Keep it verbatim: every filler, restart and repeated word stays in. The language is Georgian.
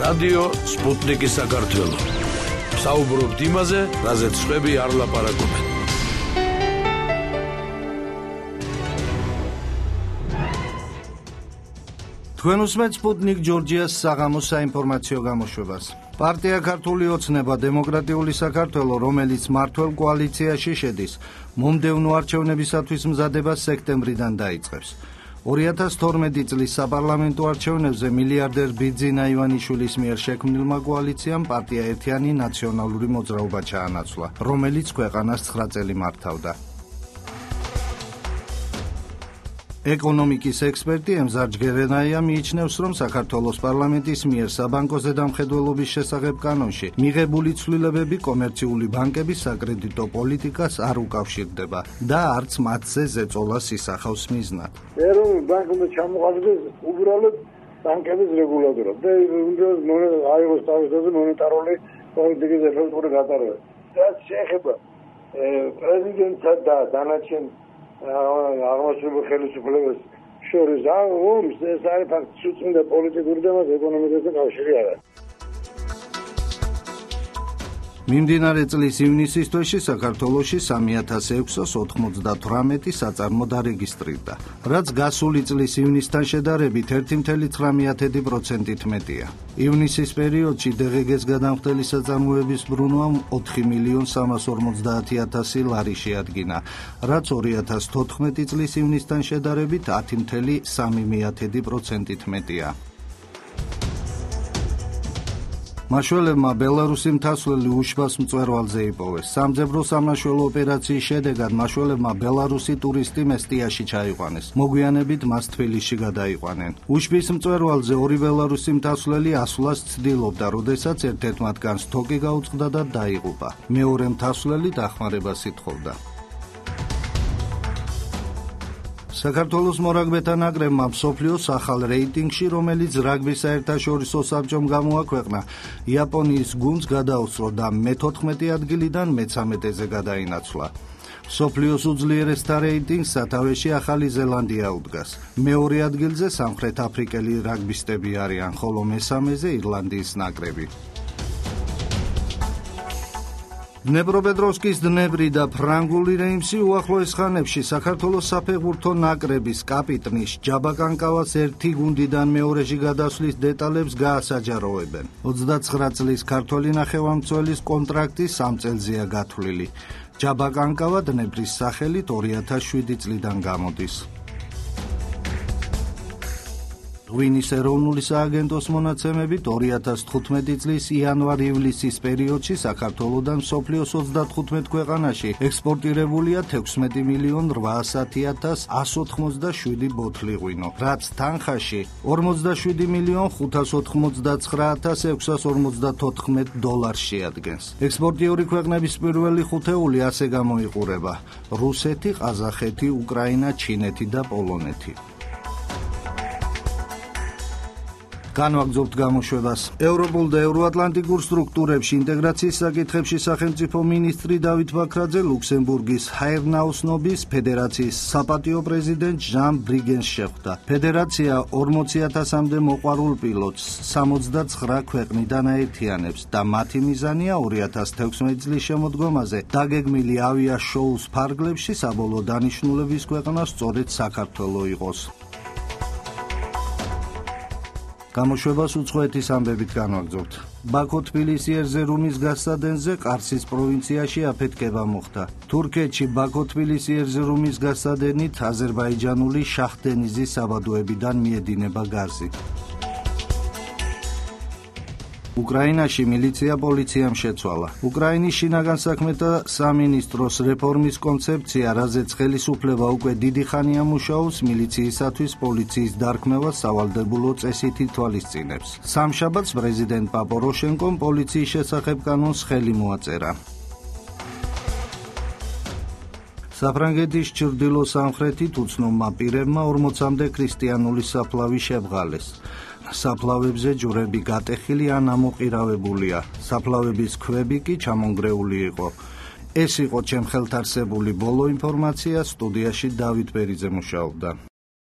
რადიო სპუტნიკი საქართველო. საუბრობთ იმაზე, რაზეც სხვები არ ლაპარაკობენ. თქვენ უსმენთ სპუტნიკ ჯორჯიას საღამოს საინფორმაციო გამოშვებას. პარტია ქართული ოცნება დემოკრატიული საქართველო, რომელიც მმართველ კოალიციაში შედის, მომდევნო არჩევნებისათვის მზადებას სექტემბრიდან დაიწყებს. ორი ათას თორმეტი წლის საპარლამენტო არჩევნებზე მილიარდერ ბიძინა ივანიშვილის მიერ შექმნილმა კოალიციამ პარტია ერთიანი ნაციონალური მოძრაობა ჩაანაცვლა, რომელიც ქვეყანას ცხრა წელი მართავდა. ეკონომიკის ექსპერტი ემზარ ჯგერენაია მიიჩნევს, რომ საქართველოს პარლამენტის მიერ საბანკო ზედამხედველობის შესახებ კანონში მიღებული ცვლილებები კომერციული ბანკების საკრედიტო პოლიტიკას არ უკავშირდება და არც მათზე ზეწოლას ისახავს მიზნად. ეროვნულ ბანკს უნდა ჩამოყალიბდეს უბრალოდ ბანკების რეგულატორად და უნდა აიღოს თავისთავად მონეტარული პოლიტიკის ეფექტური გატარება. რაც შეეხება პრეზიდენტსა და დანარჩენ აღმასრულებელ ხელისუფლებას შორის ომს, ეს არის ფაქტი, უწმინდა პოლიტიკური და მას ეკონომიკასთან კავშირი არ აქვს. მიმდინარე წლის ივნისის თვეში საქართველოში სამი ათას ექვსას ოცდათვრამეტი საწარმო დარეგისტრირდა, რაც გასული წლის ივნისთან შედარებით ერთი კoma ცხრამეტ პროცენტით მეტია. ივნისის პერიოდში დე ღე გეს გადამხდელი საწარმოების ბრუნვამ ოთხი მილიონ სამას ორმოცდაათი ათასი ლარი შეადგინა, რაც ორი ათას თოთხმეტი წლის ივნისთან შედარებით ათი კoma სამი პროცენტით მეტია. მაშველებმა ბელარუსი მთასვლელი უშბას მწვერვალზე იპოვეს. სამძებრო სამაშველო ოპერაციის შედეგად მაშველებმა ბელარუსი ტურისტი მესტიაში ჩაიყვანეს. მოგვიანებით მას თბილისში გადაიყვანენ. უშბის მწვერვალზე ორი ბელარუსი მთასვლელი ასვლას ცდილობდა, როდესაც ერთ-ერთ მათგანს თოკი გაუწყდა და დაიღუპა. მეორე მთასვლელი დახმარებას ითხოვდა. საქართველოს მორაგბეთა ნაკრებმა მსოფლიოს ახალ რეიტინგში, რომელიც რაგბის საერთაშორისო საბჭომ გამოაქვეყნა, იაპონიის გუნდს გადაუსწრო და მეთოთხმეტი ადგილიდან მეცამეტეზე გადაინაცვლა. მსოფლიოს უძლიერესთა რეიტინგს სათავეში ახალი ზელანდია უდგას. მეორე ადგილზე სამხრეთ აფრიკელი რაგბისტები არიან, ხოლო მესამეზე ირლანდიის ნაკრები. დნეპროპეტროვსკის დნეპრი და ფრანგული რეიმსი უახლოეს ხანებში საქართველოს საფეხბურთო ნაკრების კაპიტნის ჯაბაკანკავას ერთი გუნდიდან მეორეში გადასვლის დეტალებს გაასაჯაროებენ. ოცდაცხრა წლის ქართველი ნახევარმცველის კონტრაქტი სამ წელზეა გათვლილი. ჯაბაკანკავა დნეპრის სახელით ორი ათას შვიდი წლიდან გამოდის. ღვინის ეროვნული სააგენტოს მონაცემებით ორი ათას თხუთმეტი წლის იანვარ-ივლისის პერიოდში საქართველოდან მსოფლიოს ოცდათხუთმეტ ქვეყანაში ექსპორტირებულია თექვსმეტი მილიონ რვაასი ათას ასი ოცდაშვიდი ბოთლი ღვინო, რაც თანხაში ორმოცდაშვიდი მილიონ ხუთას ოთხმოცდაცხრა ათას ექვსას ორმოცდათოთხმეტ დოლარს შეადგენს. ექსპორტიორი ქვეყნების პირველი ხუთეული ასე გამოიყურება: რუსეთი, ყაზახეთი, უკრაინა, ჩინეთი და პოლონეთი. განვაგრძობთ გამოშვებას. ევროპულ და ევროატლანტიკურ სტრუქტურებში ინტეგრაციის საკითხებში სახელმწიფო მინისტრი დავით ბაქრაძე ლუქსემბურგის ჰაერნაუსნობის ფედერაციის საპატიო პრეზიდენტ ჟან ბრიგენს შეხვდა. ფედერაცია ორმოცი ათასამდე მოყვარულ პილოტს სამოცდაცხრა ქვეყნიდან აერთიანებს და მათი მიზანია ორი ათას თექვსმეტი წლის შემოდგომაზე დაგეგმილი ავიაშოუს ფარგლებში საბოლოო დანიშნულების ქვეყნა სწორედ საქართველო იყოს. გამოშვებას უცხოეთის ამბებით განვაგრძობთ. ბაქო-თბილისი ერზერუმის გასცადენზე ყარსის პროვინციაში აფეთქება მოხდა. თურქეთში ბაქო-თბილისი ერზერუმის გასცადენით აზერბაიჯანული შაჰდენიზის საბადოებიდან მიედინება გაზი. უკრაინაში მილიცია პოლიციამ შეცვალა. უკრაინის შინაგან საქმეთა სამინისტროს რეფორმის კონცეფცია, რაზეც ხელისუფლება უკვე დიდი ხანია მუშაობს, მილიციისათვის პოლიციის დარქმევა სავალდებულო წესით ითვალისწინებს. სამშაბათს პრეზიდენტ პოროშენკომ პოლიციის შესახებ კანონს ხელი მოაწერა. საფრანგეთის ჩრდილო-სამხრეთით უცნობმა პირებმა ორმოცამდე ქრისტიანული საფლავი შებრალეს. საფლავებზე ჯვრები გატეხილი ან ამოყირავებულია. საფლავების ქვები კი ჩამონგრეული იყო. ეს იყო ჩემ ხელთ არსებული ბოლო ინფორმაცია. სტუდიაში დავით ბერიძე მუშაობდა.